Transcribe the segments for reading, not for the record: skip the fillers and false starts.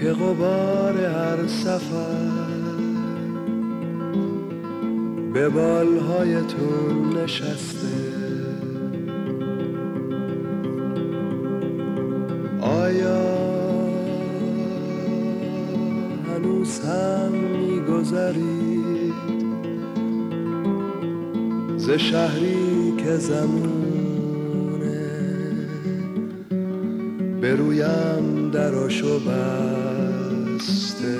که غبار هر سفر به بالهایتون نشسته. آیا هنوز هم می‌گذرید ز شهری که زمونه به رویم دراشو بسته؟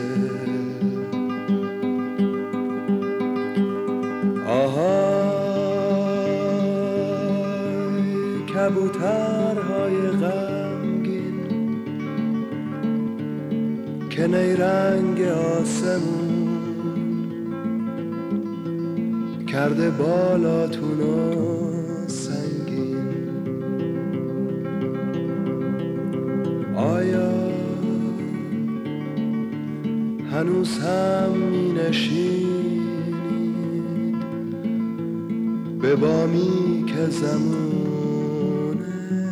آهای کبوترهای غمگین که نیرنگ آسمون کرده بالاتونو سنگین. آیا هنوز هم می نشینید به بامی که زمونه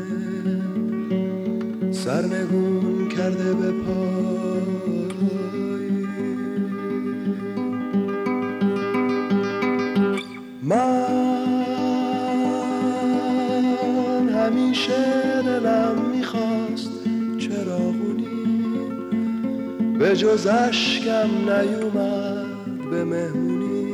سرنگون کرده به پای؟ من همیشه دلم میخواست چراغونی به جز اشکم نیومد به مهمونی.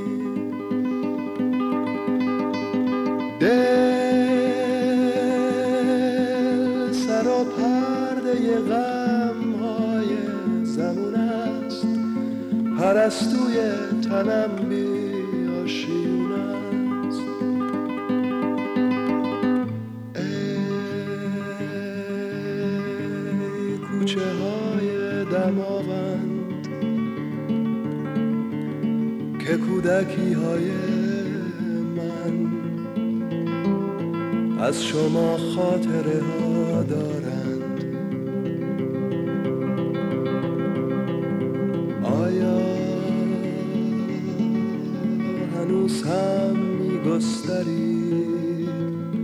دل سر و پرده غمهای زمون است، پرستوی تنم بیاشیون است. ای کوچه های دماوند که کودکی های من از شما خاطره ها دارند. آیا هنوز هم می‌گسترید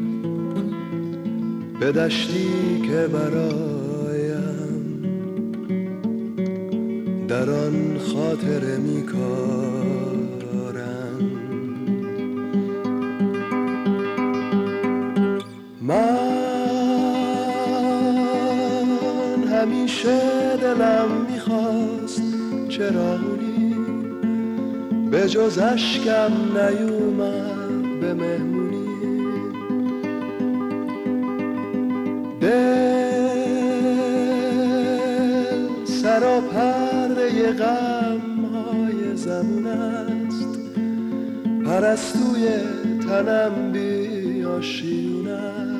به دشتی که برایم در آن خاطره می‌کارند؟ من همیشه دلم میخواست چراغونی به جز اشکم نیومد به مهمونی. دل سر و پرده غمهای زمون است، پرستوی تنم بیاشیون است.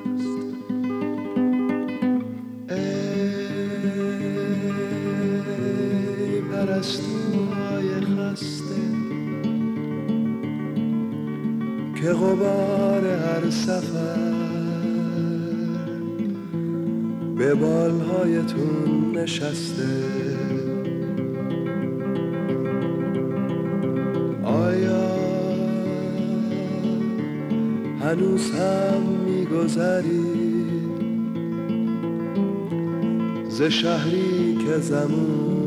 ای پرستوهای خسته که غبار هر سفر به بالهایتون نشسته. آیا هنوز هم می‌گذرید ز شهری که زمون